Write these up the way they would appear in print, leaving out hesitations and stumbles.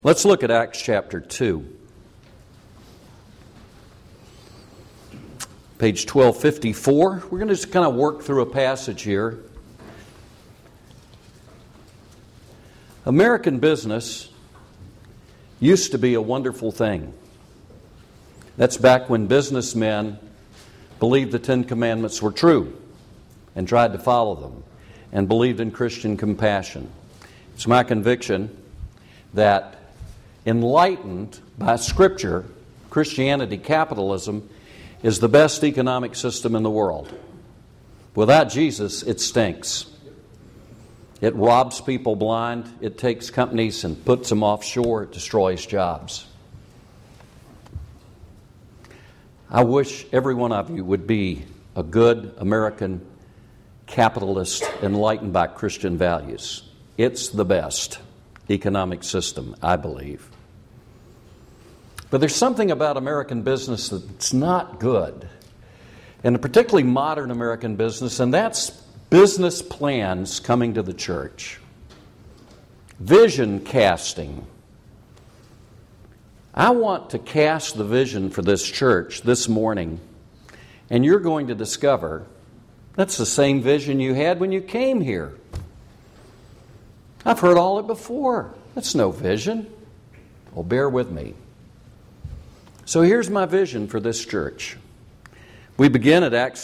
Let's look at Acts chapter 2. Page 1254. We're going to just kind of work through a passage here. American business used to be a wonderful thing. That's back when businessmen believed the Ten Commandments were true and tried to follow them and believed in Christian compassion. It's my conviction that enlightened by Scripture, Christianity, capitalism, is the best economic system in the world. Without Jesus, it stinks. It robs people blind. It takes companies and puts them offshore. It destroys jobs. I wish every one of you would be a good American capitalist enlightened by Christian values. It's the best economic system, I believe. But there's something about American business that's not good, and particularly modern American business, and that's business plans coming to the church. Vision casting. I want to cast the vision for this church this morning, and you're going to discover that's the same vision you had when you came here. I've heard all it before. That's no vision. Well, bear with me. So here's my vision for this church. We begin at Acts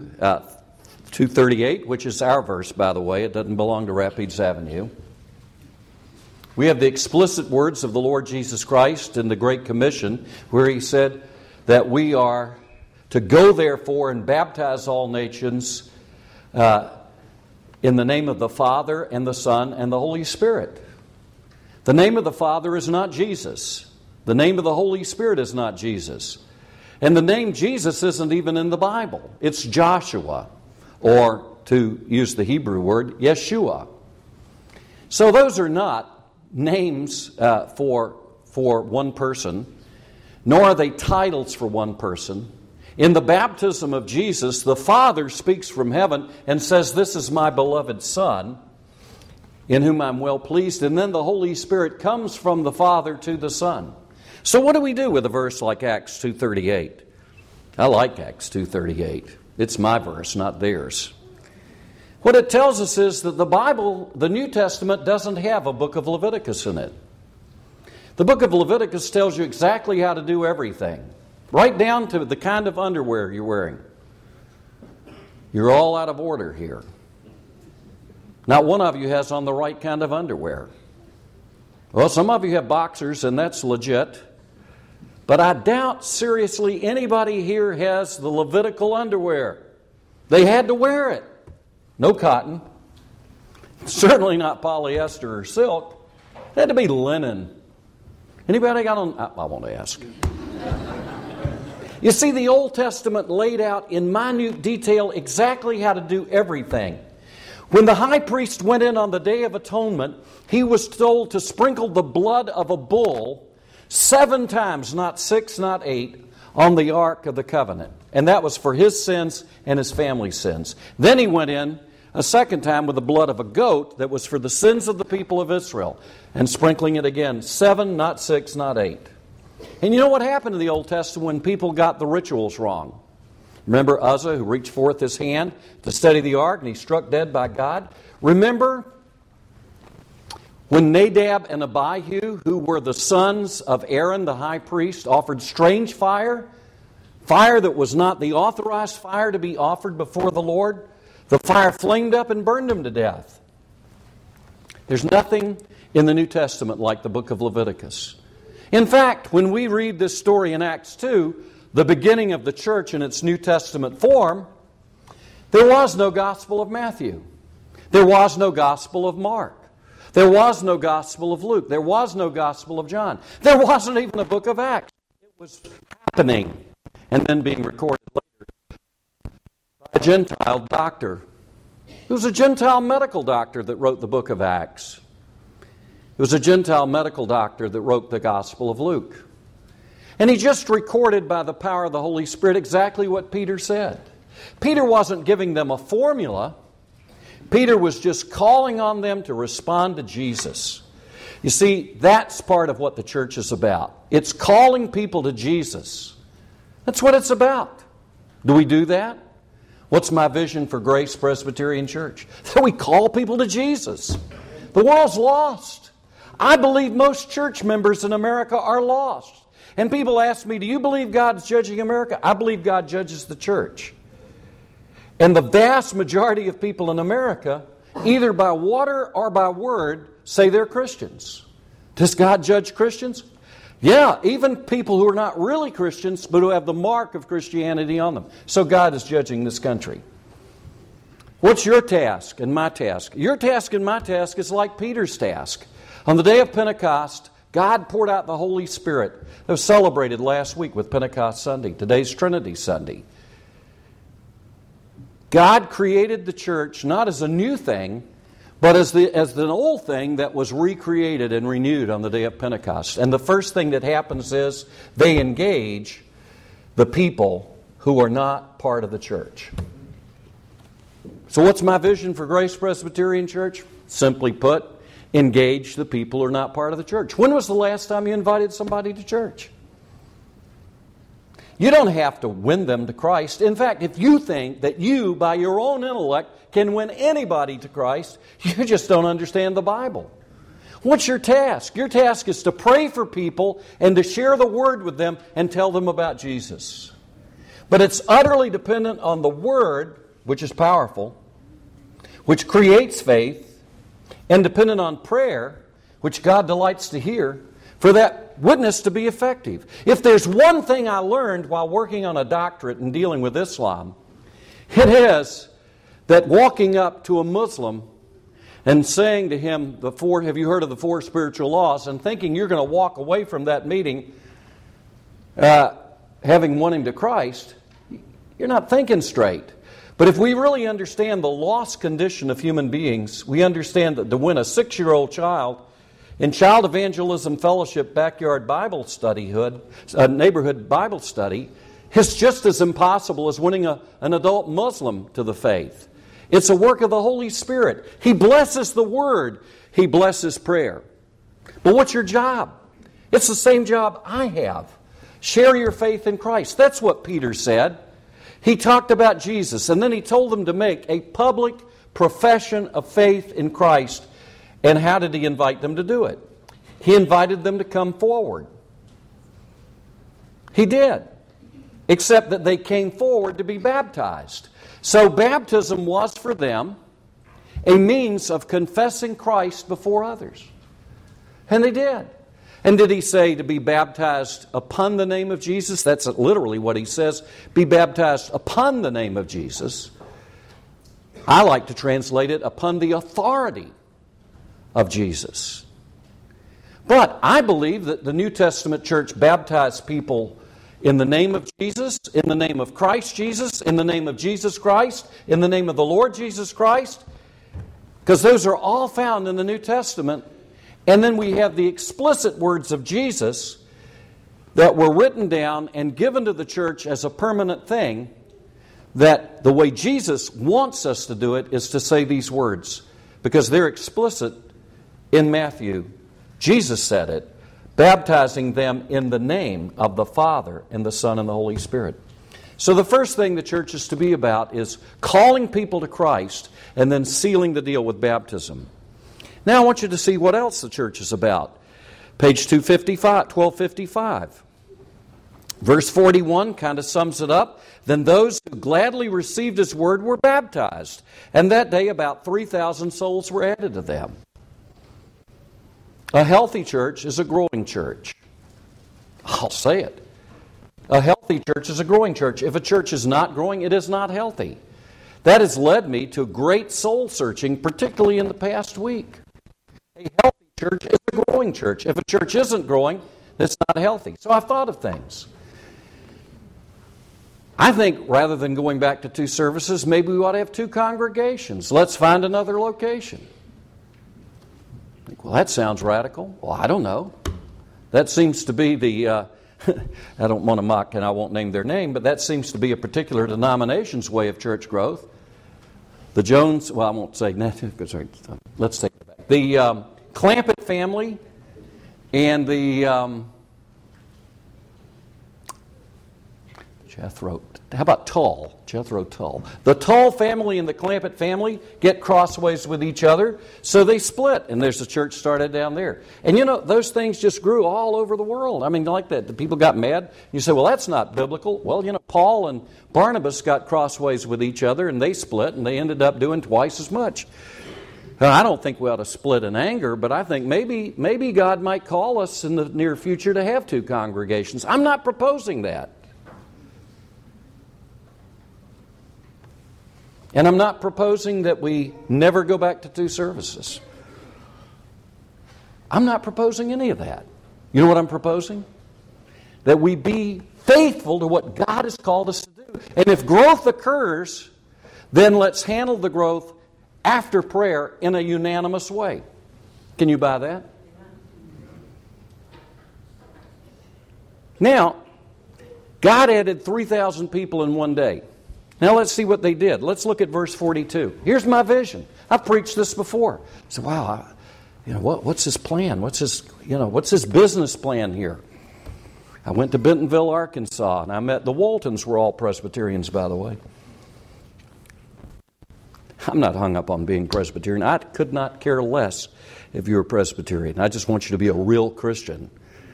2:38, which is our verse, by the way. It doesn't belong to Rapides Avenue. We have the explicit words of the Lord Jesus Christ in the Great Commission, where He said that we are to go, therefore, and baptize all nations in the name of the Father and the Son and the Holy Spirit. The name of the Father is not Jesus. The name of the Holy Spirit is not Jesus. And the name Jesus isn't even in the Bible. It's Joshua, or to use the Hebrew word, Yeshua. So those are not names for one person, nor are they titles for one person. In the baptism of Jesus, the Father speaks from heaven and says, "This is my beloved Son, in whom I'm well pleased." And then the Holy Spirit comes from the Father to the Son. So what do we do with a verse like Acts 2:38? I like Acts 2:38. It's my verse, not theirs. What it tells us is that the Bible, the New Testament, doesn't have a book of Leviticus in it. The book of Leviticus tells you exactly how to do everything, right down to the kind of underwear you're wearing. You're all out of order here. Not one of you has on the right kind of underwear. Well, some of you have boxers, and that's legit. But I doubt seriously anybody here has the Levitical underwear. They had to wear it. No cotton. Certainly not polyester or silk. It had to be linen. Anybody got on? I won't ask. You see, the Old Testament laid out in minute detail exactly how to do everything. When the high priest went in on the Day of Atonement, he was told to sprinkle the blood of a bull 7 times, not 6, not 8, on the Ark of the Covenant. And that was for his sins and his family's sins. Then he went in a second time with the blood of a goat that was for the sins of the people of Israel, and sprinkling it again, 7, not 6, not 8. And you know what happened in the Old Testament when people got the rituals wrong? Remember Uzzah, who reached forth his hand to steady the ark, and he struck dead by God? Remember when Nadab and Abihu, who were the sons of Aaron the high priest, offered strange fire that was not the authorized fire to be offered before the Lord? The fire flamed up and burned them to death. There's nothing in the New Testament like the book of Leviticus. In fact, when we read this story in Acts 2, the beginning of the church in its New Testament form, there was no Gospel of Matthew. There was no Gospel of Mark. There was no Gospel of Luke. There was no Gospel of John. There wasn't even a book of Acts. It was happening and then being recorded later by a Gentile doctor. It was a Gentile medical doctor that wrote the book of Acts. It was a Gentile medical doctor that wrote the Gospel of Luke. And he just recorded by the power of the Holy Spirit exactly what Peter said. Peter wasn't giving them a formula. Peter was just calling on them to respond to Jesus. You see, that's part of what the church is about. It's calling people to Jesus. That's what it's about. Do we do that? What's my vision for Grace Presbyterian Church? That we call people to Jesus. The world's lost. I believe most church members in America are lost. And people ask me, do you believe God's judging America? I believe God judges the church. And the vast majority of people in America, either by water or by word, say they're Christians. Does God judge Christians? Yeah, even people who are not really Christians, but who have the mark of Christianity on them. So God is judging this country. What's your task and my task? Your task and my task is like Peter's task. On the day of Pentecost, God poured out the Holy Spirit. It was celebrated last week with Pentecost Sunday. Today's Trinity Sunday. God created the church not as a new thing, but as an old thing that was recreated and renewed on the day of Pentecost. And the first thing that happens is they engage the people who are not part of the church. So what's my vision for Grace Presbyterian Church? Simply put, engage the people who are not part of the church. When was the last time you invited somebody to church? You don't have to win them to Christ. In fact, if you think that you, by your own intellect, can win anybody to Christ, you just don't understand the Bible. What's your task? Your task is to pray for people and to share the Word with them and tell them about Jesus. But it's utterly dependent on the Word, which is powerful, which creates faith, and dependent on prayer, which God delights to hear, for that witness to be effective. If there's one thing I learned while working on a doctorate and dealing with Islam, it is that walking up to a Muslim and saying to him, have you heard of the 4 spiritual laws, and thinking you're going to walk away from that meeting having won him to Christ, you're not thinking straight. But if we really understand the lost condition of human beings, we understand that to win a 6-year-old child in Child Evangelism Fellowship Backyard Bible Study, neighborhood Bible study, is just as impossible as winning an adult Muslim to the faith. It's a work of the Holy Spirit. He blesses the Word. He blesses prayer. But what's your job? It's the same job I have. Share your faith in Christ. That's what Peter said. He talked about Jesus, and then he told them to make a public profession of faith in Christ. And how did he invite them to do it? He invited them to come forward. He did. Except that they came forward to be baptized. So baptism was for them a means of confessing Christ before others. And they did. And did he say to be baptized upon the name of Jesus? That's literally what he says. Be baptized upon the name of Jesus. I like to translate it upon the authority of Jesus. But I believe that the New Testament church baptized people in the name of Jesus, in the name of Christ Jesus, in the name of Jesus Christ, in the name of the Lord Jesus Christ, because those are all found in the New Testament. And then we have the explicit words of Jesus that were written down and given to the church as a permanent thing, that the way Jesus wants us to do it is to say these words, because they're explicit in Matthew. Jesus said it, baptizing them in the name of the Father and the Son and the Holy Spirit. So the first thing the church is to be about is calling people to Christ and then sealing the deal with baptism. Now I want you to see what else the church is about. Page 1255. Verse 41 kind of sums it up. Then those who gladly received His word were baptized. And that day about 3,000 souls were added to them. A healthy church is a growing church. I'll say it. A healthy church is a growing church. If a church is not growing, it is not healthy. That has led me to great soul searching, particularly in the past week. A healthy church is a growing church. If a church isn't growing, it's not healthy. So I've thought of things. I think rather than going back to 2 services, maybe we ought to have 2 congregations. Let's find another location. Well, that sounds radical. Well, I don't know. That seems to be the, I don't want to mock and I won't name their name, but that seems to be a particular denomination's way of church growth. The I won't say, sorry, let's take it back. The Clampett family and the how about Tull? Jethro Tull. The Tull family and the Clampett family get crossways with each other, so they split, and there's a church started down there. And you know, those things just grew all over the world. I mean, like that. The people got mad. You say, well, that's not biblical. Well, you know, Paul and Barnabas got crossways with each other, and they split, and they ended up doing twice as much. Now, I don't think we ought to split in anger, but I think maybe God might call us in the near future to have two congregations. I'm not proposing that. And I'm not proposing that we never go back to two services. I'm not proposing any of that. You know what I'm proposing? That we be faithful to what God has called us to do. And if growth occurs, then let's handle the growth after prayer in a unanimous way. Can you buy that? Now, God added 3,000 people in one day. Now let's see what they did. Let's look at verse 42. Here's my vision. I've preached this before. I said, wow, what's his plan? What's his business plan here? I went to Bentonville, Arkansas, and I met the Waltons, were all Presbyterians, by the way. I'm not hung up on being Presbyterian. I could not care less if you're a Presbyterian. I just want you to be a real Christian.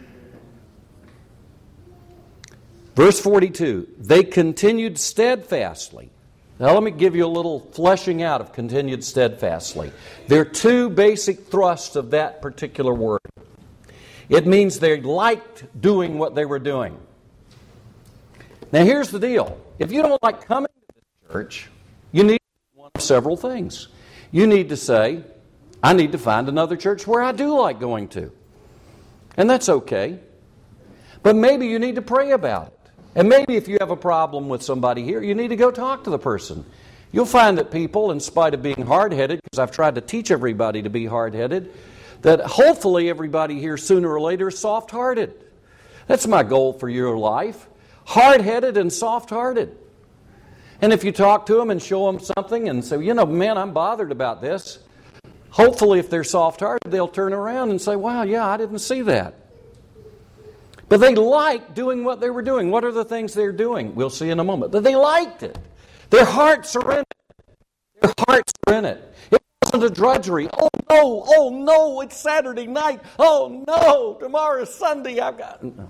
Verse 42, they continued steadfastly. Now let me give you a little fleshing out of continued steadfastly. There are two basic thrusts of that particular word. It means they liked doing what they were doing. Now here's the deal. If you don't like coming to this church, you need one of several things. You need to say, I need to find another church where I do like going to. And that's okay. But maybe you need to pray about it. And maybe if you have a problem with somebody here, you need to go talk to the person. You'll find that people, in spite of being hard-headed, because I've tried to teach everybody to be hard-headed, that hopefully everybody here sooner or later is soft-hearted. That's my goal for your life. Hard-headed and soft-hearted. And if you talk to them and show them something and say, man, I'm bothered about this, hopefully if they're soft-hearted, they'll turn around and say, wow, yeah, I didn't see that. But they liked doing what they were doing. What are the things they're doing? We'll see in a moment. But they liked it. Their hearts are in it. Their hearts are in it. It wasn't a drudgery. Oh no, it's Saturday night. Oh no, tomorrow's Sunday. I've got... No.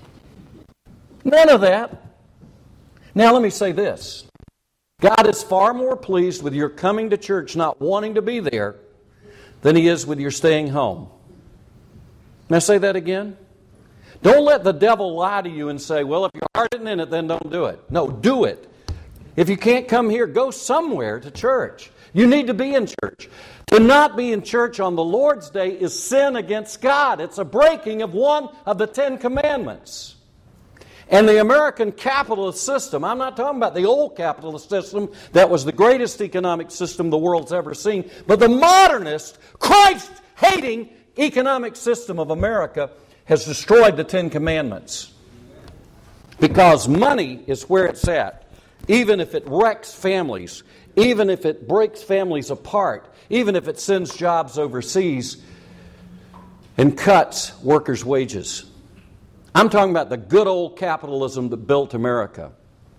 None of that. Now let me say this. God is far more pleased with your coming to church, not wanting to be there, than He is with your staying home. May I say that again? Don't let the devil lie to you and say, well, if your heart isn't in it, then don't do it. No, do it. If you can't come here, go somewhere to church. You need to be in church. To not be in church on the Lord's Day is sin against God. It's a breaking of one of the 10 Commandments. And the American capitalist system, I'm not talking about the old capitalist system that was the greatest economic system the world's ever seen, but the modernist, Christ-hating economic system of America has destroyed the 10 Commandments. Because money is where it's at. Even if it wrecks families, even if it breaks families apart, even if it sends jobs overseas and cuts workers' wages. I'm talking about the good old capitalism that built America.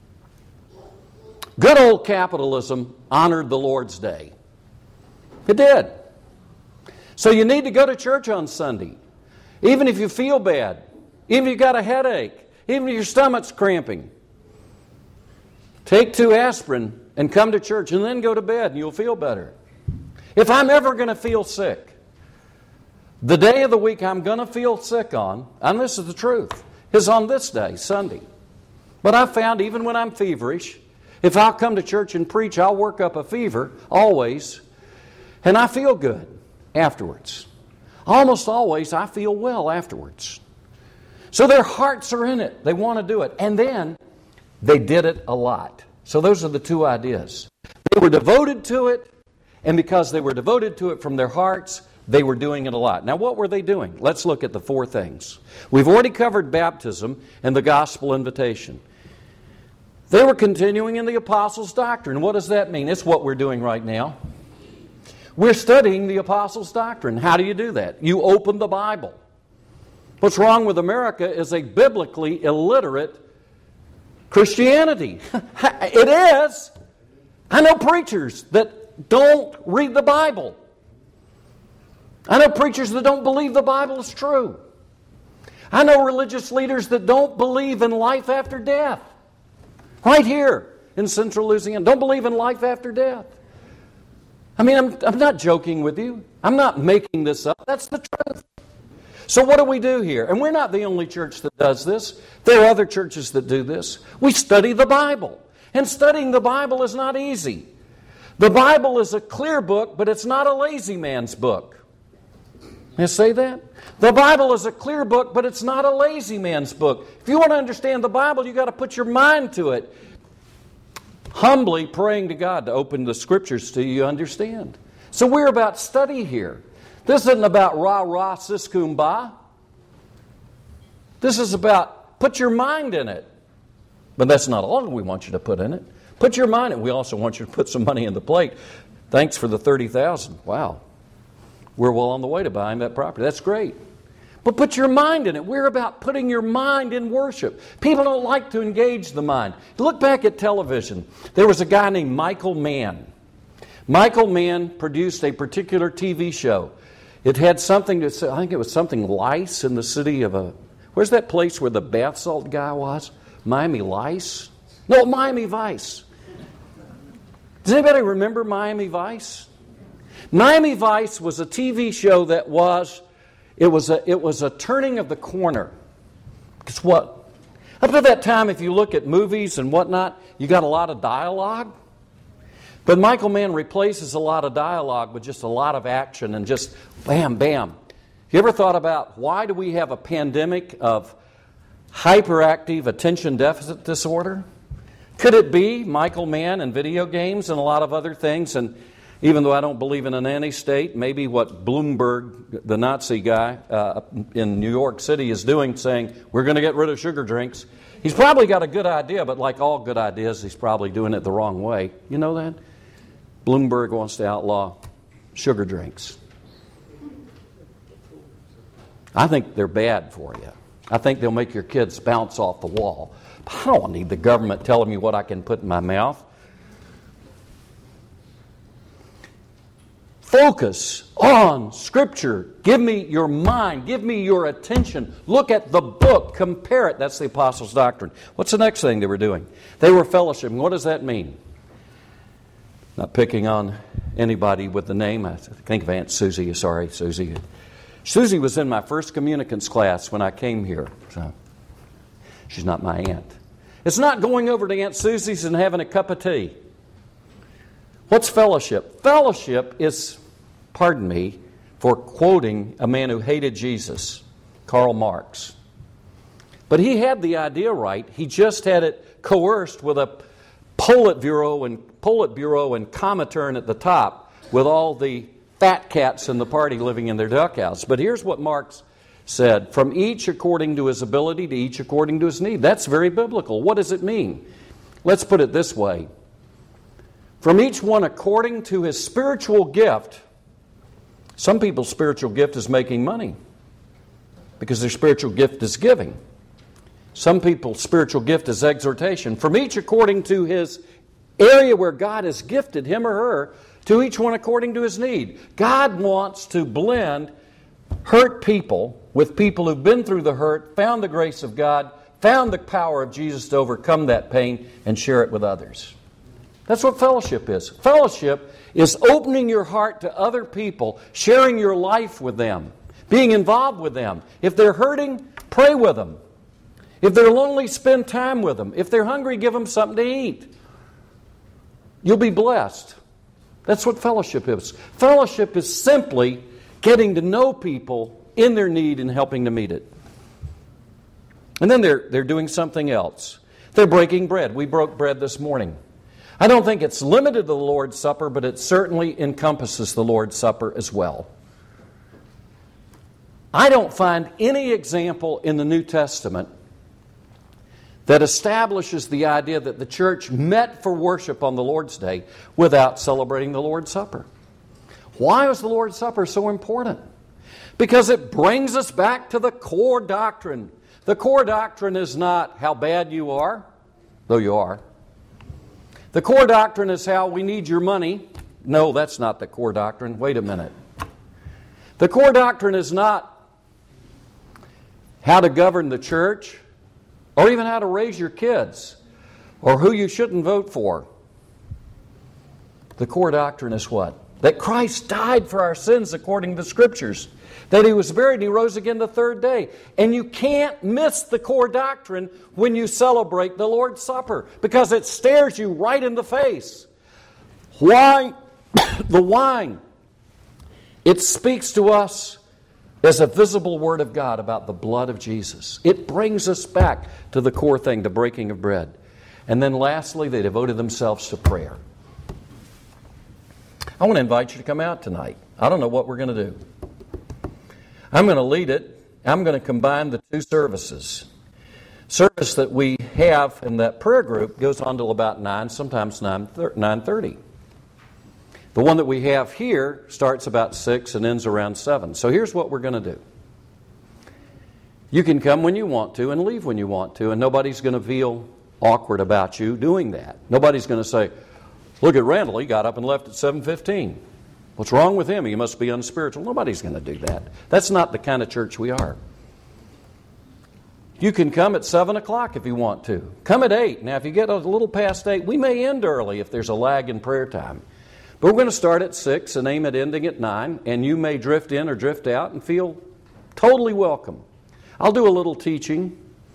Good old capitalism honored the Lord's Day. It did. So you need to go to church on Sunday. Even if you feel bad, even if you've got a headache, even if your stomach's cramping, take 2 aspirin and come to church and then go to bed and you'll feel better. If I'm ever going to feel sick, the day of the week I'm going to feel sick on, and this is the truth, is on this day, Sunday. But I've found even when I'm feverish, if I'll come to church and preach, I'll work up a fever, always, and I feel good afterwards. Almost always, I feel well afterwards. So their hearts are in it. They want to do it. And then, they did it a lot. So those are the 2 ideas. They were devoted to it, and because they were devoted to it from their hearts, they were doing it a lot. Now, what were they doing? Let's look at the 4 things. We've already covered baptism and the gospel invitation. They were continuing in the apostles' doctrine. What does that mean? It's what we're doing right now. We're studying the apostles' doctrine. How do you do that? You open the Bible. What's wrong with America is a biblically illiterate Christianity. It is. I know preachers that don't read the Bible. I know preachers that don't believe the Bible is true. I know religious leaders that don't believe in life after death. Right here in central Louisiana. Don't believe in life after death. I mean, I'm not joking with you. I'm not making this up. That's the truth. So what do we do here? And we're not the only church that does this. There are other churches that do this. We study the Bible. And studying the Bible is not easy. The Bible is a clear book, but it's not a lazy man's book. May I say that? The Bible is a clear book, but it's not a lazy man's book. If you want to understand the Bible, you've got to put your mind to it. Humbly praying to God to open the Scriptures to you, understand. So we're about study here. This isn't about rah-rah, sis-kumbah. This is about put your mind in it. But that's not all we want you to put in it. Put your mind in it. We also want you to put some money in the plate. Thanks for the $30,000. Wow. We're well on the way to buying that property. That's great. But put your mind in it. We're about putting your mind in worship. People don't like to engage the mind. Look back at television. There was a guy named Michael Mann. Michael Mann produced a particular TV show. It had something to say, I think it was something lice in the city of where's that place where the bath salt guy was? Miami Lice? No, Miami Vice. Does anybody remember Miami Vice? Miami Vice was a TV show that was a turning of the corner. Guess what? Up to that time, if you look at movies and whatnot, you got a lot of dialogue. But Michael Mann replaces a lot of dialogue with just a lot of action and just bam, bam. You ever thought about why do we have a pandemic of hyperactive attention deficit disorder? Could it be Michael Mann and video games and a lot of other things? And even though I don't believe in a nanny state, maybe what Bloomberg, the Nazi guy in New York City, is doing, saying, we're going to get rid of sugar drinks. He's probably got a good idea, but like all good ideas, he's probably doing it the wrong way. You know that? Bloomberg wants to outlaw sugar drinks. I think they're bad for you. I think they'll make your kids bounce off the wall. But I don't need the government telling me what I can put in my mouth. Focus on Scripture. Give me your mind. Give me your attention. Look at the book. Compare it. That's the Apostles' doctrine. What's the next thing they were doing? They were fellowshipping. What does that mean? Not picking on anybody with the name. I think of Aunt Susie. Sorry, Susie. Susie was in my first communicants class when I came here. So she's not my aunt. It's not going over to Aunt Susie's and having a cup of tea. What's fellowship? Fellowship is, pardon me, for quoting a man who hated Jesus, Karl Marx. But he had the idea right. He just had it coerced with a Politburo and Comintern at the top with all the fat cats in the party living in their duckhouse. But here's what Marx said, from each according to his ability to each according to his need. That's very biblical. What does it mean? Let's put it this way. From each one according to his spiritual gift. Some people's spiritual gift is making money because their spiritual gift is giving. Some people's spiritual gift is exhortation. From each according to his area where God has gifted him or her, to each one according to his need. God wants to blend hurt people with people who've been through the hurt, found the grace of God, found the power of Jesus to overcome that pain, and share it with others. That's what fellowship is. Fellowship is opening your heart to other people, sharing your life with them, being involved with them. If they're hurting, pray with them. If they're lonely, spend time with them. If they're hungry, give them something to eat. You'll be blessed. That's what fellowship is. Fellowship is simply getting to know people in their need and helping to meet it. And then they're doing something else. They're breaking bread. We broke bread this morning. I don't think it's limited to the Lord's Supper, but it certainly encompasses the Lord's Supper as well. I don't find any example in the New Testament that establishes the idea that the church met for worship on the Lord's Day without celebrating the Lord's Supper. Why was the Lord's Supper so important? Because it brings us back to the core doctrine. The core doctrine is not how bad you are, though you are. The core doctrine is how we need your money. No, that's not the core doctrine. Wait a minute. The core doctrine is not how to govern the church, or even how to raise your kids, or who you shouldn't vote for. The core doctrine is what? That Christ died for our sins according to the Scriptures. That He was buried and He rose again the third day. And you can't miss the core doctrine when you celebrate the Lord's Supper, because it stares you right in the face. Why? The wine. It speaks to us as a visible Word of God about the blood of Jesus. It brings us back to the core thing, the breaking of bread. And then lastly, they devoted themselves to prayer. I want to invite you to come out tonight. I don't know what we're going to do. I'm going to lead it. I'm going to combine the two services. Service that we have in that prayer group goes on till about 9, sometimes 9:30. The one that we have here starts about 6 and ends around 7. So here's what we're going to do. You can come when you want to and leave when you want to, and nobody's going to feel awkward about you doing that. Nobody's going to say, look at Randall, he got up and left at 7:15. What's wrong with him? He must be unspiritual. Nobody's going to do that. That's not the kind of church we are. You can come at 7 o'clock if you want to. Come at 8. Now, if you get a little past 8, we may end early if there's a lag in prayer time. But we're going to start at 6 and aim at ending at 9, and you may drift in or drift out and feel totally welcome. I'll do a little teaching.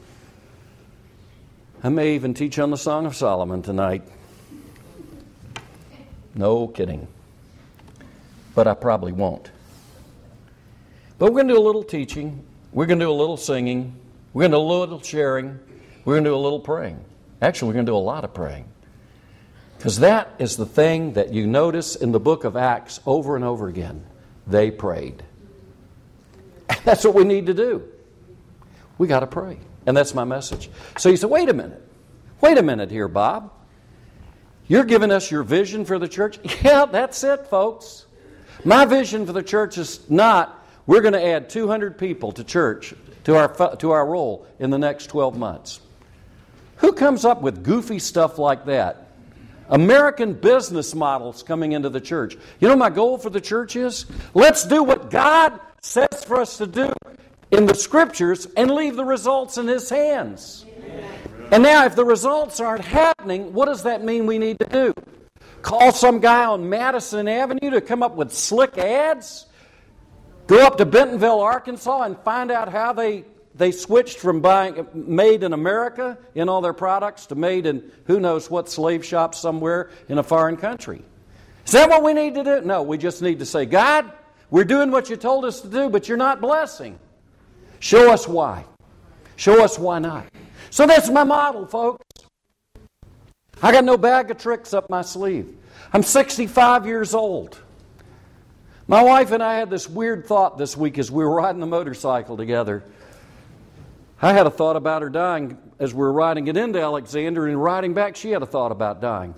I may even teach on the Song of Solomon tonight. No kidding. But I probably won't. But we're going to do a little teaching. We're going to do a little singing. We're going to do a little sharing. We're going to do a little praying. Actually, we're going to do a lot of praying. Because that is the thing that you notice in the book of Acts over and over again. They prayed. That's what we need to do. We got to pray. And that's my message. So you say, wait a minute. Wait a minute here, Bob. You're giving us your vision for the church? Yeah, that's it, folks. My vision for the church is not, we're going to add 200 people to church, to our role in the next 12 months. Who comes up with goofy stuff like that? American business models coming into the church. You know my goal for the church is? Let's do what God says for us to do in the Scriptures and leave the results in His hands. And now if the results aren't happening, what does that mean we need to do? Call some guy on Madison Avenue to come up with slick ads? Go up to Bentonville, Arkansas and find out how they switched from buying made in America in all their products to made in who knows what slave shop somewhere in a foreign country. Is that what we need to do? No, we just need to say, God, we're doing what you told us to do, but you're not blessing. Show us why. Show us why not. So that's my model, folks. I got no bag of tricks up my sleeve. I'm 65 years old. My wife and I had this weird thought this week as we were riding the motorcycle together. I had a thought about her dying as we were riding it into Alexander, and riding back she had a thought about dying.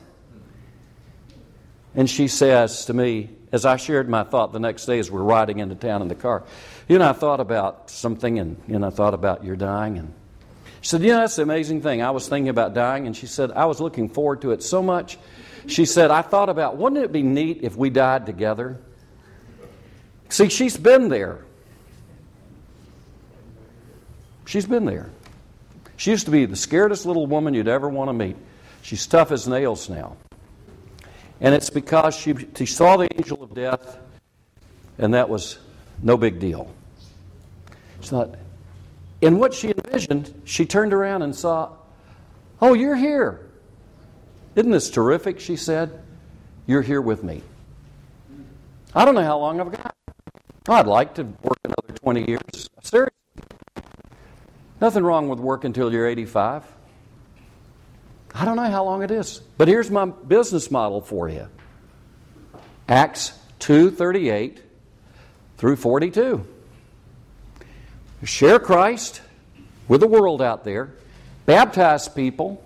And she says to me, as I shared my thought the next day as we were riding into town in the car, I thought about something, and I thought about your dying, and she said, that's the amazing thing. I was thinking about dying, and she said, I was looking forward to it so much. She said, I thought about, wouldn't it be neat if we died together? See, she's been there. She's been there. She used to be the scaredest little woman you'd ever want to meet. She's tough as nails now. And it's because she saw the angel of death, and that was no big deal. It's not. In what she envisioned, she turned around and saw, oh, you're here. Isn't this terrific, she said. You're here with me. I don't know how long I've got. I'd like to work another 20 years. Seriously. Nothing wrong with working until you're 85. I don't know how long it is. But here's my business model for you. Acts 2:38 through 42. Share Christ with the world out there. Baptize people.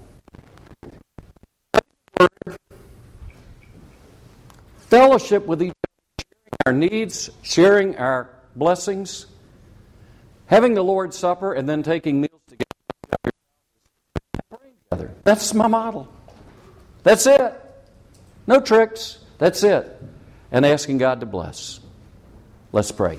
Fellowship with each other. Sharing our needs. Sharing our blessings? Having the Lord's Supper and then taking meals together. That's my model. That's it. No tricks. That's it. And asking God to bless. Let's pray.